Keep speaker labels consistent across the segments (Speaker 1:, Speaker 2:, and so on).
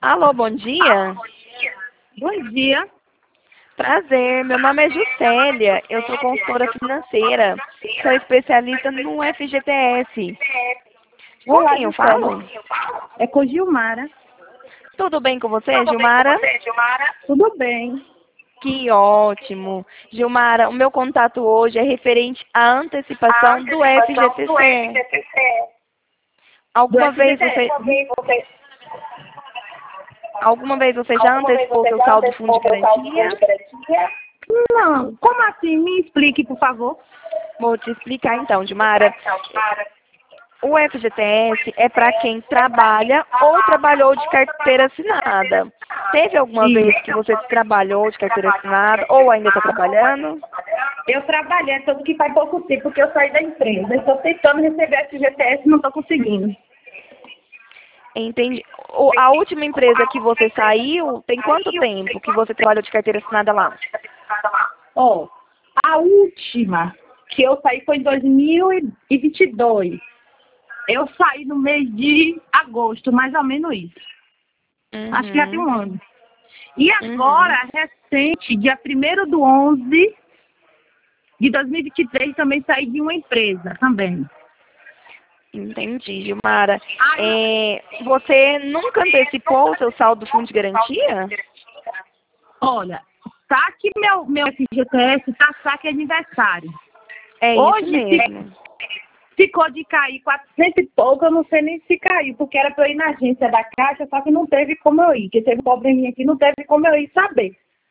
Speaker 1: Alô, bom dia.
Speaker 2: Bom dia.
Speaker 1: Prazer, meu nome é Juscelia, eu sou consultora financeira, sou especialista no FGTS. Com
Speaker 2: Olá,
Speaker 1: quem eu falo?
Speaker 2: Juscelia. É com Gilmara.
Speaker 1: Tudo bem com você, Gilmara?
Speaker 2: Tudo bem.
Speaker 1: Que ótimo. Gilmara, o meu contato hoje é referente à antecipação do FGTC.
Speaker 2: Do
Speaker 1: Alguma vez
Speaker 2: FGTS.
Speaker 1: você já antecipou seu saldo fundo de garantia?
Speaker 2: Não. Como assim? Me explique, por favor.
Speaker 1: Vou te explicar então, Gilmara. O FGTS é para quem trabalha ou trabalhou de carteira assinada. Teve alguma
Speaker 2: Sim.
Speaker 1: vez que você trabalhou de carteira assinada ou ainda está trabalhando?
Speaker 2: Eu trabalhei, tanto que faz pouco tempo, porque eu saí da empresa. Estou tentando receber FGTS e não estou conseguindo.
Speaker 1: Entendi. A última empresa que você saiu, tem quanto tempo que você trabalhou de carteira assinada lá?
Speaker 2: Ó, a última que eu saí foi em 2022. Eu saí no mês de agosto, mais ou menos isso. Acho que já tem um ano. E agora, recente, dia 1º de 11 de 2023, também saí de uma empresa também.
Speaker 1: Entendi, Gilmara. Você nunca antecipou o seu saldo do fundo de garantia?
Speaker 2: Olha, saque meu FGTS, tá saque aniversário.
Speaker 1: É
Speaker 2: Hoje,
Speaker 1: isso mesmo.
Speaker 2: ficou de cair 400 e pouco, eu não sei nem se caiu, porque era para eu ir na agência da Caixa, só que não teve como eu ir, que teve um probleminha aqui, não teve como eu ir saber.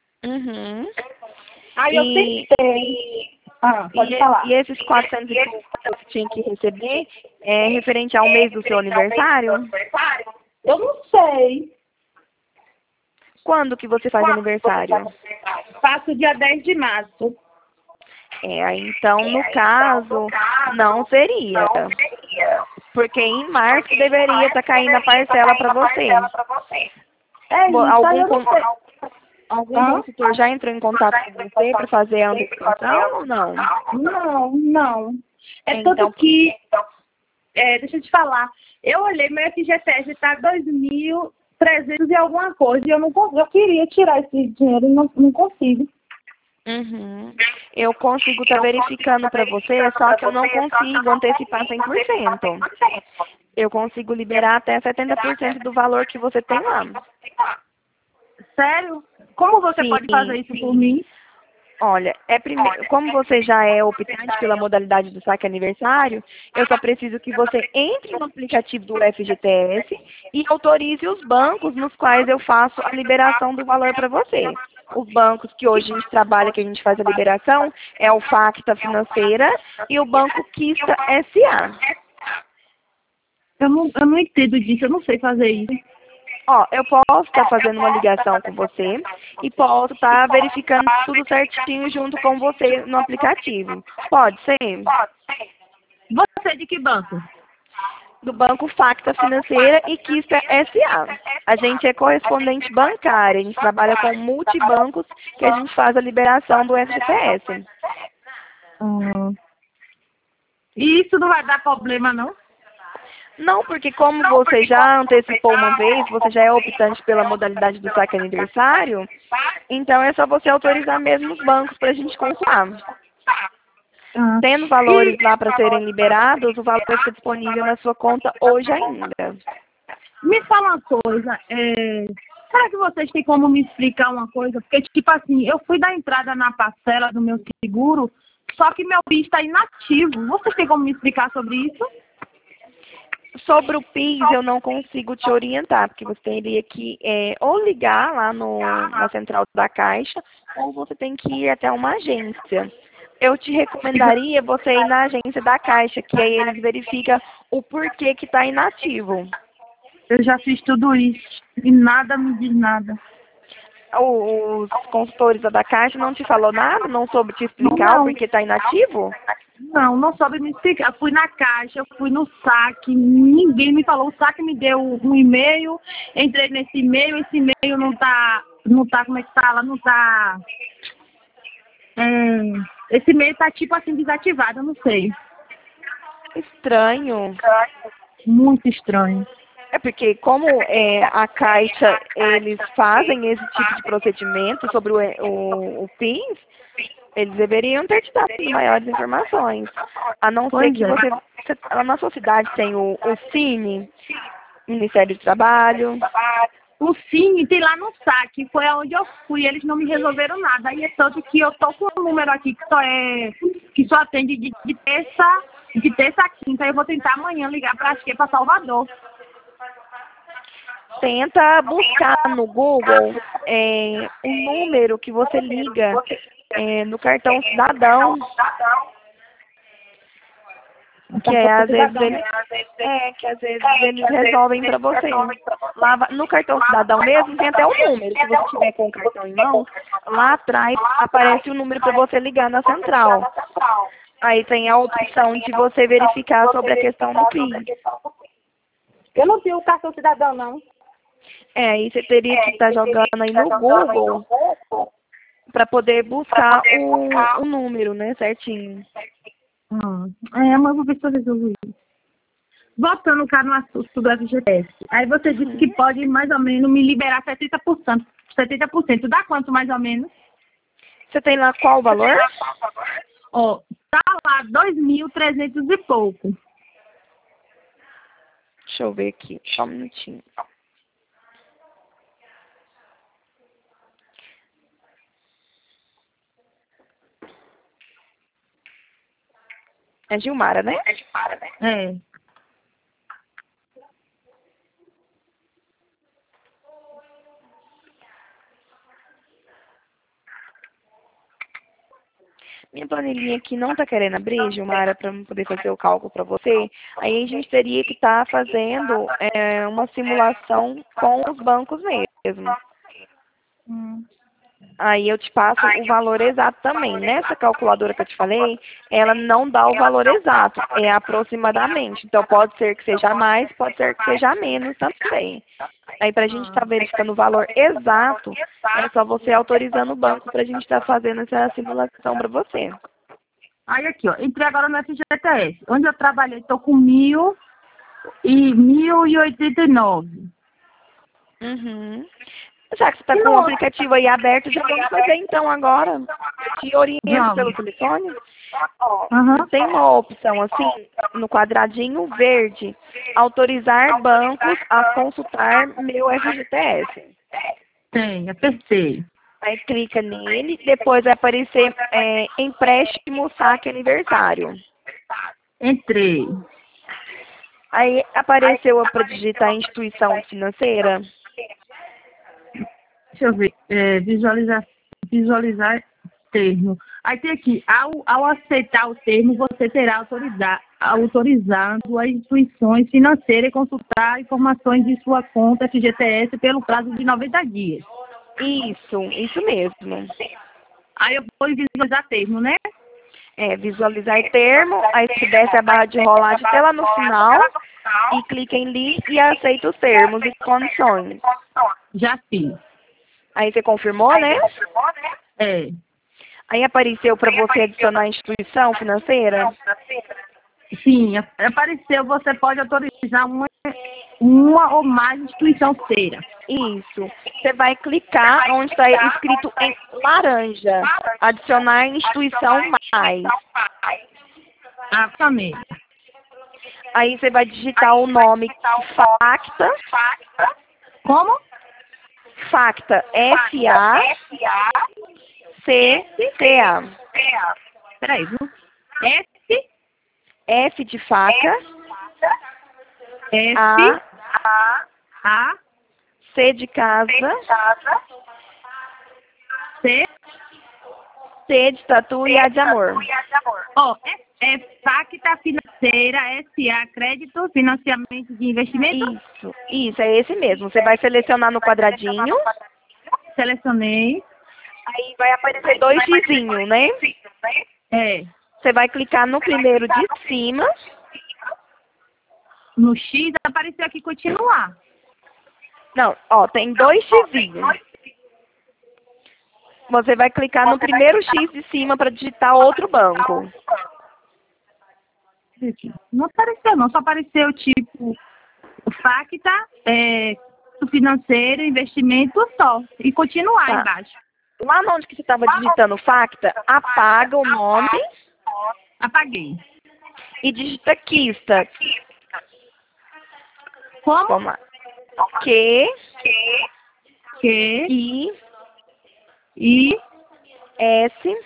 Speaker 2: Aí eu tentei. Pode falar.
Speaker 1: E esses 400 e pouco que você tinha que receber é referente ao mês do seu aniversário?
Speaker 2: Eu não sei.
Speaker 1: Quando que você faz aniversário?
Speaker 2: Faço dia 10 de março.
Speaker 1: Então, no caso, não seria. Porque em março deveria estar caindo a parcela para você.
Speaker 2: É isso, aí eu não sei.
Speaker 1: Algum consultor já entrou em contato com você para fazer a antecipação ou não?
Speaker 2: Não. É
Speaker 1: Então,
Speaker 2: tanto que, deixa eu te falar, eu olhei, meu FGTS está 2.300 e alguma coisa, e eu não consigo, eu queria tirar esse dinheiro e não consigo.
Speaker 1: Eu consigo estar verificando para você, só que eu não consigo antecipar 100%. Eu consigo liberar até 70% do valor que você tem lá.
Speaker 2: Sério? Como você
Speaker 1: Sim,
Speaker 2: pode fazer isso por mim?
Speaker 1: Olha, como você já é optante pela modalidade do saque aniversário, eu só preciso que você entre no aplicativo do FGTS e autorize os bancos nos quais eu faço a liberação do valor para você. Os bancos que hoje a gente trabalha, que a gente faz a liberação, é o Facta Financeira e o Banco Quista SA.
Speaker 2: Eu não entendo disso, eu não sei fazer isso.
Speaker 1: Eu posso estar fazendo uma ligação com você e posso estar verificando tudo certinho junto com você no aplicativo. Pode ser?
Speaker 2: Você é de que banco?
Speaker 1: Do Banco Facta Financeira e Quista SA. A gente é correspondente bancária, a gente trabalha com multibancos que a gente faz a liberação do FGTS.
Speaker 2: E isso não vai dar problema, não?
Speaker 1: Não, porque como você já antecipou uma vez, você já é optante pela modalidade do saque aniversário, então é só você autorizar mesmo os bancos para a gente consultar. Tendo valores lá para serem liberados, o valor fica disponível na sua conta hoje ainda.
Speaker 2: Me fala uma coisa, será que vocês têm como me explicar uma coisa? Porque, tipo assim, eu fui dar entrada na parcela do meu seguro, só que meu PIS está inativo. Vocês têm como me explicar sobre isso?
Speaker 1: Sobre o PIS, eu não consigo te orientar, porque você teria que ou ligar lá na central da Caixa, ou você tem que ir até uma agência. Eu te recomendaria você ir na agência da Caixa, que aí eles verificam o porquê que está inativo.
Speaker 2: Eu já fiz tudo isso e nada me diz nada.
Speaker 1: Os consultores da Caixa não te falou nada? Não soube te explicar o porquê está inativo?
Speaker 2: Não soube me explicar. Eu fui na Caixa, eu fui no saque, ninguém me falou. O saque me deu um e-mail, entrei nesse e-mail, esse e-mail não tá, como é que fala? Não tá... esse e-mail tá tipo assim desativado, eu não sei.
Speaker 1: Estranho.
Speaker 2: Muito estranho.
Speaker 1: É porque como a Caixa, eles fazem esse tipo de procedimento sobre o PINS, eles deveriam ter te dado maiores informações. A não ser
Speaker 2: Pois
Speaker 1: que
Speaker 2: é.
Speaker 1: lá na sua cidade tem o Cine, Ministério do Trabalho.
Speaker 2: O Cine tem lá no saque, foi aonde eu fui, eles não me resolveram nada. Aí é tanto que eu tô com um número aqui que só atende de terça a quinta. Eu vou tentar amanhã ligar para Salvador.
Speaker 1: Tenta buscar no Google o número que você liga no cartão cidadão. Que às vezes eles resolvem para você. Lá no cartão cidadão mesmo tem até o número. Se você tiver com o cartão em mão, lá atrás aparece o número para você ligar na central. Aí tem a opção de você verificar sobre a questão do PIN.
Speaker 2: Eu não tenho o cartão cidadão, não.
Speaker 1: Aí você teria que estar jogando aí no Google para poder buscar o número, né, certinho.
Speaker 2: Mas eu vou ver se eu resolvo isso. Voltando cá no assunto do FGTS. Aí você disse que pode mais ou menos me liberar 70%. 70%. Dá quanto mais ou menos?
Speaker 1: Você tem lá qual valor?
Speaker 2: Ó, tá lá 2.300 e pouco.
Speaker 1: Deixa eu ver aqui, só um minutinho. É Gilmara, né?
Speaker 2: É.
Speaker 1: Minha planilhinha aqui não está querendo abrir, Gilmara, para eu poder fazer o cálculo para você. Aí a gente teria que estar fazendo uma simulação com os bancos mesmo. Aí eu te passo o valor exato também. Nessa calculadora que eu te falei, ela não dá o valor exato, é aproximadamente. Então pode ser que seja mais, pode ser que seja menos também. Aí para a gente estar verificando o valor exato, é só você autorizando o banco para a gente estar fazendo essa simulação para você.
Speaker 2: Aí aqui, ó, entrei agora no FGTS. Onde eu trabalhei, estou com 1.089.
Speaker 1: Uhum. Já que você está com o aplicativo aí aberto, já vamos fazer então agora. Eu te oriento pelo telefone. Tem uma opção assim, no quadradinho verde, autorizar bancos a consultar meu FGTS.
Speaker 2: Tem, apertei.
Speaker 1: Aí clica nele, depois vai aparecer empréstimo saque aniversário.
Speaker 2: Entrei.
Speaker 1: Aí apareceu para digitar instituição financeira.
Speaker 2: Deixa eu ver. Visualizar termo. Aí tem aqui, ao aceitar o termo, você terá autorizando as instituições financeiras a consultar informações de sua conta FGTS pelo prazo de 90 dias.
Speaker 1: Isso mesmo.
Speaker 2: Aí eu vou visualizar termo, né?
Speaker 1: Visualizar termo, aí você desce a barra de rolagem até lá no final e clica em link e aceita os termos e condições.
Speaker 2: Já fiz.
Speaker 1: Aí você confirmou, né?
Speaker 2: É.
Speaker 1: Aí apareceu para você adicionar a instituição financeira?
Speaker 2: Sim, apareceu, você pode autorizar uma ou mais instituição financeira.
Speaker 1: Isso. Você vai clicar onde está escrito em laranja, adicionar instituição mais.
Speaker 2: Também.
Speaker 1: Aí você vai digitar o nome Facta.
Speaker 2: Como?
Speaker 1: Facta, F-A-C-C-A.
Speaker 2: Peraí, viu?
Speaker 1: F de faca.
Speaker 2: A.
Speaker 1: C de casa. T de tatu e A de amor.
Speaker 2: É Facta Financeira S.A. Crédito, Financiamento de Investimento?
Speaker 1: Isso, é esse mesmo. Você vai selecionar no quadradinho.
Speaker 2: Selecionei.
Speaker 1: Aí vai aparecer 2 xizinhos, né? Você vai clicar no primeiro de cima.
Speaker 2: No X apareceu aqui continuar.
Speaker 1: Não, tem 2 xizinhos. Você vai clicar no primeiro X de cima para digitar outro banco.
Speaker 2: Não apareceu não, só apareceu tipo Facta, financeiro, investimento só. E continuar
Speaker 1: Tá.
Speaker 2: embaixo.
Speaker 1: Lá onde que você estava digitando Facta, apaga o nome
Speaker 2: Apaguei.
Speaker 1: e digita Quista.
Speaker 2: Como?
Speaker 1: Vamos lá. Q,
Speaker 2: Que,
Speaker 1: I,
Speaker 2: I,
Speaker 1: S.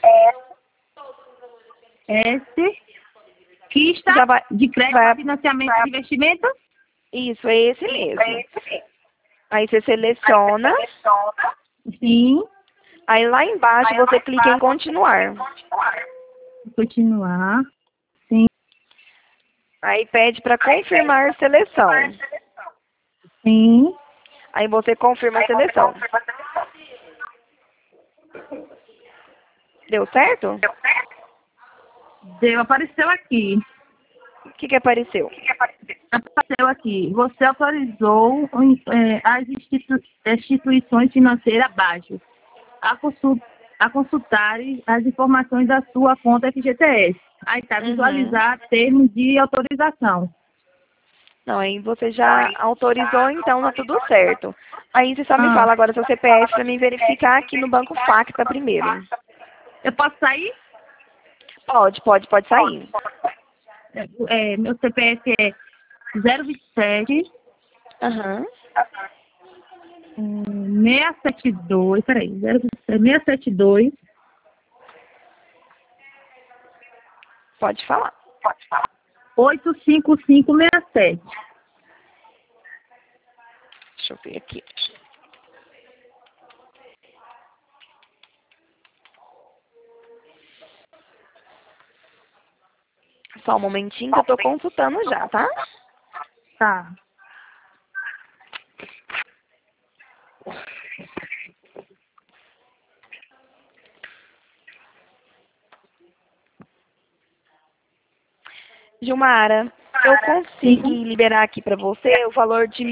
Speaker 2: S, Quista,
Speaker 1: Já vai,
Speaker 2: de crédito,
Speaker 1: vai-
Speaker 2: financiamento e investimento.
Speaker 1: Isso, é esse mesmo. Aí você seleciona.
Speaker 2: Sim.
Speaker 1: Aí lá embaixo você clica em continuar.
Speaker 2: Continuar.
Speaker 1: Aí pede para confirmar seleção.
Speaker 2: Sim.
Speaker 1: Aí você confirma a seleção. Deu certo?
Speaker 2: Deu, apareceu aqui.
Speaker 1: O que apareceu?
Speaker 2: Apareceu aqui. Você autorizou as instituições financeiras abaixo a consultarem as informações da sua conta FGTS. Aí tá, visualizar termos de autorização.
Speaker 1: Não, aí você já autorizou, então tá tudo certo. Aí você só me fala agora seu CPF para mim verificar aqui no Banco Facta primeiro.
Speaker 2: Eu posso sair?
Speaker 1: Pode sair.
Speaker 2: Meu CPF é 027
Speaker 1: Aham.
Speaker 2: 672, peraí, 672
Speaker 1: Pode falar.
Speaker 2: 85567.
Speaker 1: Deixa eu ver aqui. Só um momentinho que eu tô consultando já, tá?
Speaker 2: Tá.
Speaker 1: Gilmara, eu consegui liberar aqui para você o valor de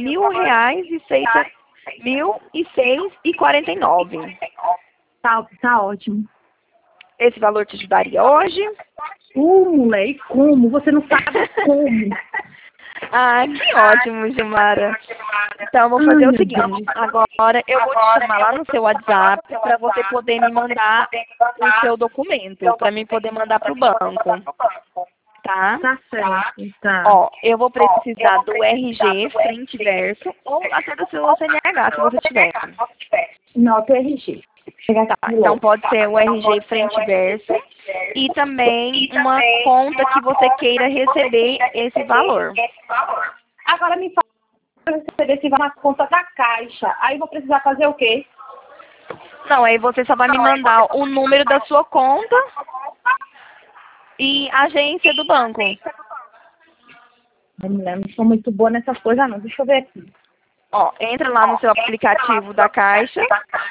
Speaker 1: R$ 1.006,49.
Speaker 2: Tá ótimo.
Speaker 1: Esse valor te ajudaria hoje?
Speaker 2: Moleque, como? Você não sabe como.
Speaker 1: Ah, que ótimo, Gilmara. Então, eu vou fazer o seguinte. Agora, eu vou te chamar lá no seu WhatsApp para você poder me mandar o seu documento, para mim poder mandar para o banco. Tá?
Speaker 2: Tá certo, tá.
Speaker 1: Ó, eu vou precisar do RG, frente e verso, ou até do seu CNH, se você tiver.
Speaker 2: Nota RG.
Speaker 1: Tá, então pode ser o RG frente e verso e também uma conta que você queira receber esse valor.
Speaker 2: Agora me fala para receber se vai na conta da Caixa. Aí eu vou precisar fazer o quê?
Speaker 1: Não, aí você só vai me mandar o número da sua conta e a agência do banco.
Speaker 2: Mulher, não sou muito boa nessas coisas não. Deixa eu ver aqui.
Speaker 1: Ó, entra lá no seu aplicativo da Caixa.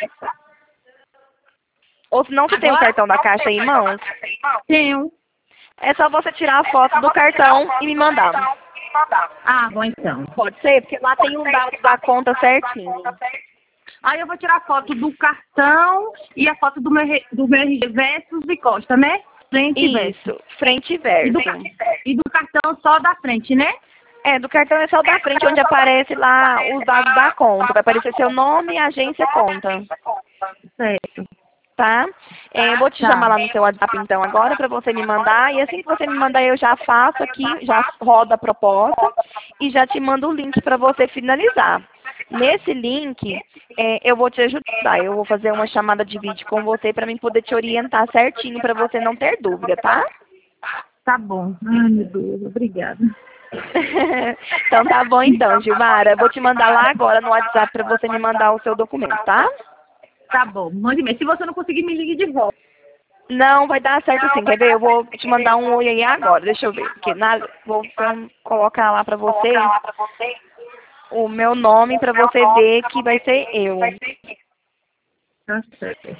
Speaker 1: Ou se não, você tem o cartão da Caixa aí em mãos?
Speaker 2: Tenho.
Speaker 1: É só você tirar a foto do cartão e me mandar.
Speaker 2: Ah, bom então.
Speaker 1: Pode ser? Porque lá tem um dado da conta certinho.
Speaker 2: Aí eu vou tirar a foto do cartão e a foto do meu RG versus e costa, né? Frente e verso.
Speaker 1: Isso, frente e verso.
Speaker 2: E do cartão só da frente, né?
Speaker 1: É, do cartão é só da frente onde aparece lá os dados da conta. Vai aparecer seu nome, agência, conta.
Speaker 2: Certo.
Speaker 1: Tá? Eu vou te chamar lá no seu WhatsApp então agora para você me mandar. E assim que você me mandar eu já faço aqui, já rodo a proposta e já te mando o link para você finalizar. Nesse link eu vou te ajudar. Eu vou fazer uma chamada de vídeo com você para mim poder te orientar certinho para você não ter dúvida, tá?
Speaker 2: Tá bom. Ai, meu Deus, obrigada.
Speaker 1: Então tá bom então, Gilmara. Eu vou te mandar lá agora no WhatsApp para você me mandar o seu documento, tá?
Speaker 2: Tá bom, mande mesmo. Se você não conseguir, me ligue de volta.
Speaker 1: Não, vai dar certo sim. Quer ver? Eu vou te mandar um oi aí agora. Deixa eu ver. Vou colocar lá pra você o meu nome pra você ver que vai ser eu.
Speaker 2: Tá certo.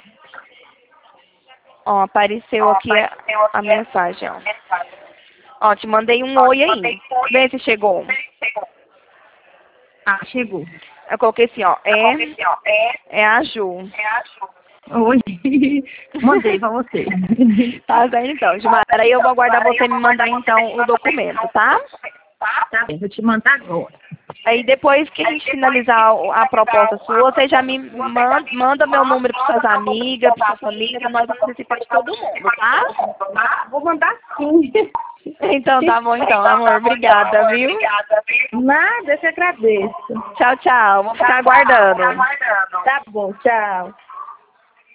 Speaker 1: Ó, apareceu aqui a mensagem, ó. Ó, te mandei um oi aí. Vê se chegou.
Speaker 2: Ah, chegou.
Speaker 1: Eu coloquei assim, ó. É a Ju.
Speaker 2: Oi. Mandei pra você.
Speaker 1: Tá certo então, Gilmara. Aí eu vou aguardar você me mandar então o documento, tá?
Speaker 2: Tá bem, vou te mandar agora.
Speaker 1: Aí depois que a gente finalizar a proposta sua, você já me manda meu número para suas amigas, para sua família, para nós participar de todo mundo, tá?
Speaker 2: Vou mandar sim.
Speaker 1: Então tá bom então, amor. Obrigada, viu?
Speaker 2: Nada, eu que agradeço.
Speaker 1: Tchau, tchau. Vou ficar aguardando.
Speaker 2: Tá bom, tchau.